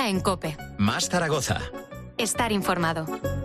Ahora en COPE. Más Zaragoza. Estar informado.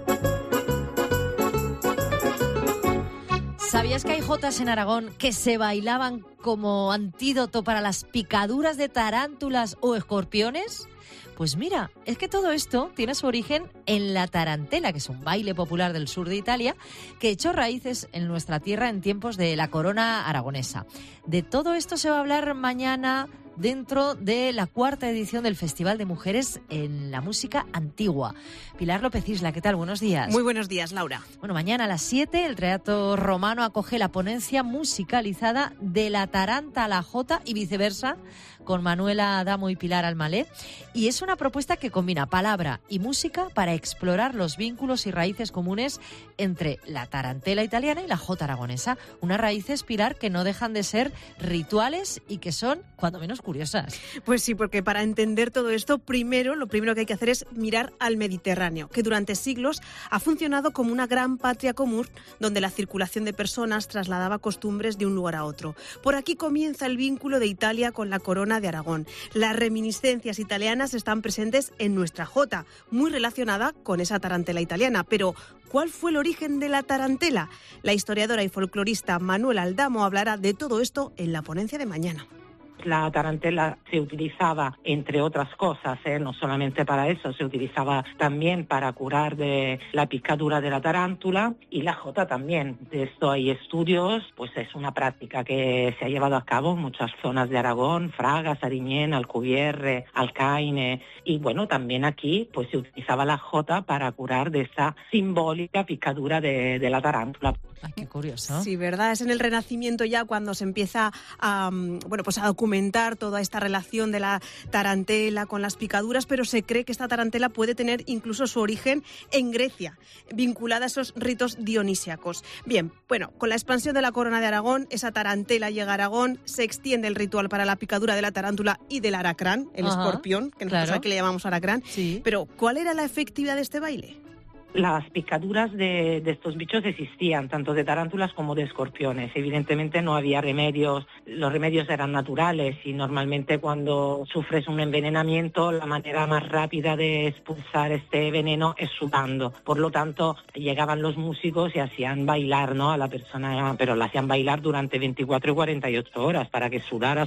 ¿Sabías que hay jotas en Aragón que se bailaban como antídoto para las picaduras de tarántulas o escorpiones? Pues mira, es que todo esto tiene su origen en la tarantela, que es un baile popular del sur de Italia, que echó raíces en nuestra tierra en tiempos de la corona aragonesa. De todo esto se va a hablar mañana dentro de la 4ª edición del Festival de Mujeres en la Música Antigua. Pilar López Isla, ¿qué tal? Buenos días. Muy buenos días, Laura. Bueno, mañana a las 7 el Teatro Romano acoge la ponencia musicalizada de la taranta a la jota y viceversa, con Manuela Adamo y Pilar Almalé. Y es una propuesta que combina palabra y música para explorar los vínculos y raíces comunes entre la tarantela italiana y la jota aragonesa. Unas raíces, Pilar, que no dejan de ser rituales y que son, cuando menos, curiosas. Pues sí, porque para entender todo esto, lo primero que hay que hacer es mirar al Mediterráneo, que durante siglos ha funcionado como una gran patria común donde la circulación de personas trasladaba costumbres de un lugar a otro. Por aquí comienza el vínculo de Italia con la corona de Aragón. Las reminiscencias italianas están presentes en nuestra jota, muy relacionada con esa tarantela italiana. Pero, ¿cuál fue el origen de la tarantela? La historiadora y folclorista Manuela Adamo hablará de todo esto en la ponencia de mañana. La tarantela se utilizaba, entre otras cosas, no solamente para eso, se utilizaba también para curar de la picadura de la tarántula, y la jota también. De esto hay estudios, pues es una práctica que se ha llevado a cabo en muchas zonas de Aragón: Fraga, Sariñena, Alcubierre, Alcaine, y bueno, también aquí pues se utilizaba la jota para curar de esa simbólica picadura de la tarántula. Ay, qué curioso. Sí, ¿verdad? Es en el Renacimiento ya cuando se empieza a documentar toda esta relación de la tarantela con las picaduras, pero se cree que esta tarantela puede tener incluso su origen en Grecia, vinculada a esos ritos dionisíacos. Bien, bueno, con la expansión de la corona de Aragón, esa tarantela llega a Aragón, se extiende el ritual para la picadura de la tarántula y del alacrán, el escorpión, que nosotros aquí le llamamos alacrán. Sí. Pero, ¿cuál era la efectividad de este baile? Las picaduras de estos bichos existían, tanto de tarántulas como de escorpiones. Evidentemente no había remedios, los remedios eran naturales, y normalmente cuando sufres un envenenamiento, la manera más rápida de expulsar este veneno es sudando. Por lo tanto, llegaban los músicos y hacían bailar, ¿no?, a la persona, pero la hacían bailar durante 24 y 48 horas para que sudara.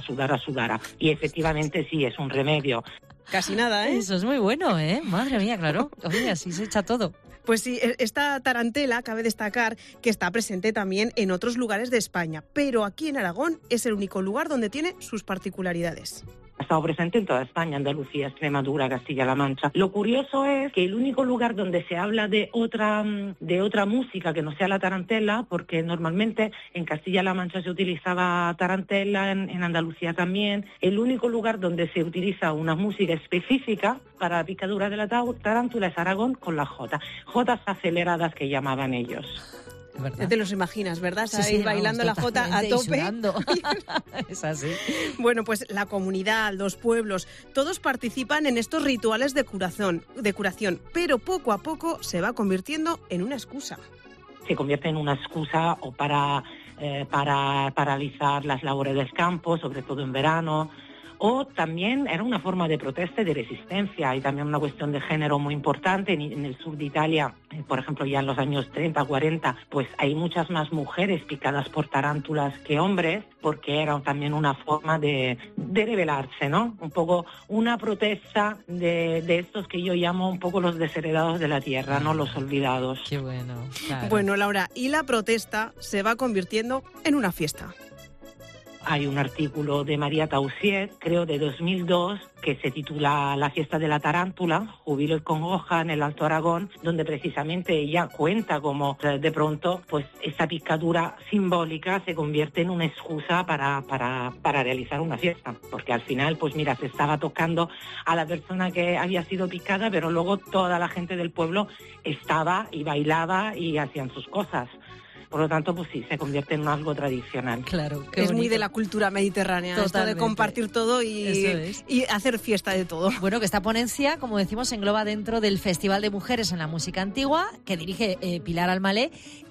Y efectivamente sí, es un remedio. Casi nada, ¿eh? Eso es muy bueno, ¿eh? Madre mía, claro. Oye, así se echa todo. Pues sí, esta tarantela cabe destacar que está presente también en otros lugares de España, pero aquí en Aragón es el único lugar donde tiene sus particularidades. Ha estado presente en toda España: Andalucía, Extremadura, Castilla-La Mancha. Lo curioso es que el único lugar donde se habla de otra música que no sea la tarantela, porque normalmente en Castilla-La Mancha se utilizaba tarantela, en Andalucía también, el único lugar donde se utiliza una música específica para la picadura de la tarántula es Aragón, con la jota. Jotas aceleradas que llamaban ellos. Ya te los imaginas, ¿verdad? Sí, bailando la jota a tope. Es así. Bueno, pues la comunidad, los pueblos, todos participan en estos rituales de curación, pero poco a poco se va convirtiendo en una excusa. Se convierte en una excusa o para paralizar las labores del campo, sobre todo en verano. O también era una forma de protesta y de resistencia, y también una cuestión de género muy importante. En el sur de Italia, por ejemplo, ya en los años 30, 40, pues hay muchas más mujeres picadas por tarántulas que hombres, porque era también una forma de rebelarse, ¿no? Un poco una protesta de estos que yo llamo un poco los desheredados de la tierra, ¿no?, los olvidados. Qué bueno, claro. Bueno, Laura, y la protesta se va convirtiendo en una fiesta. Hay un artículo de María Tausier, creo de 2002, que se titula La fiesta de la tarántula, júbilo y congoja en el Alto Aragón, donde precisamente ella cuenta cómo de pronto pues esta picadura simbólica se convierte en una excusa para realizar una fiesta, porque al final pues mira, se estaba tocando a la persona que había sido picada, pero luego toda la gente del pueblo estaba y bailaba y hacían sus cosas. Por lo tanto, pues sí, se convierte en algo tradicional. Claro, qué es bonito. Muy de la cultura mediterránea, esto de compartir todo y hacer fiesta de todo. Bueno, que esta ponencia, como decimos, engloba dentro del Festival de Mujeres en la Música Antigua, que dirige Pilar Almalé,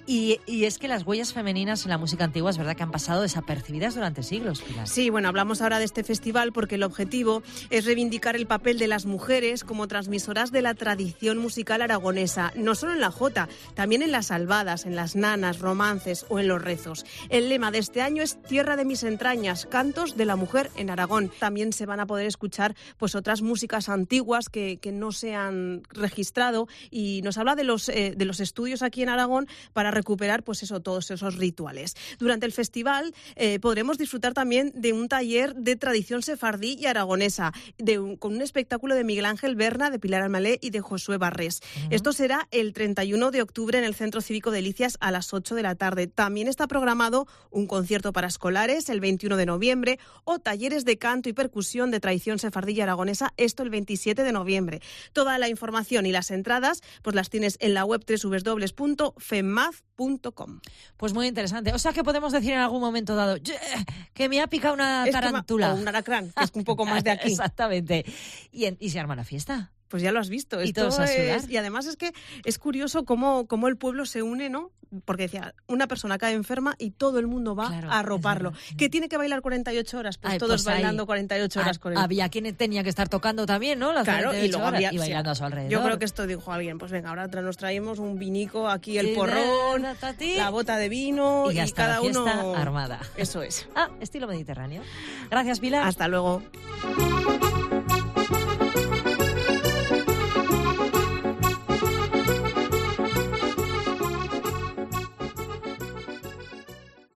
Y es que las huellas femeninas en la música antigua es verdad que han pasado desapercibidas durante siglos, Pilar. Sí, bueno, hablamos ahora de este festival porque el objetivo es reivindicar el papel de las mujeres como transmisoras de la tradición musical aragonesa, no solo en la jota, también en las albadas, en las nanas, romances o en los rezos. El lema de este año es Tierra de mis entrañas, cantos de la mujer en Aragón. También se van a poder escuchar pues otras músicas antiguas que no se han registrado, y nos habla de los estudios aquí en Aragón para recuperar pues eso, todos esos rituales. Durante el festival podremos disfrutar también de un taller de tradición sefardí y aragonesa, con un espectáculo de Miguel Ángel Berna, de Pilar Almalé y de Josué Barrés. Esto será el 31 de octubre en el Centro Cívico de Delicias a las 8 de la tarde. También está programado un concierto para escolares el 21 de noviembre o talleres de canto y percusión de tradición sefardí y aragonesa, esto el 27 de noviembre. Toda la información y las entradas pues las tienes en la web www.femaz.com. Pues muy interesante. O sea que podemos decir en algún momento dado que me ha picado una tarántula. O un alacrán, que es un poco más de aquí. Exactamente. ¿Y se arma la fiesta? Pues ya lo has visto. Y todos a sudar. Y además es que es curioso cómo el pueblo se une, ¿no? Porque decía, una persona cae enferma y todo el mundo va a arroparlo. ¿Que tiene que bailar 48 horas? Pues todos bailando 48 horas con él. Había quien tenía que estar tocando también, ¿no? Las 48 horas y bailando a su alrededor. Yo creo que esto dijo alguien, pues venga, ahora nos traemos un vinico, aquí el porrón, la bota de vino y cada uno... armada. Eso es. Estilo mediterráneo. Gracias, Pilar. Hasta luego.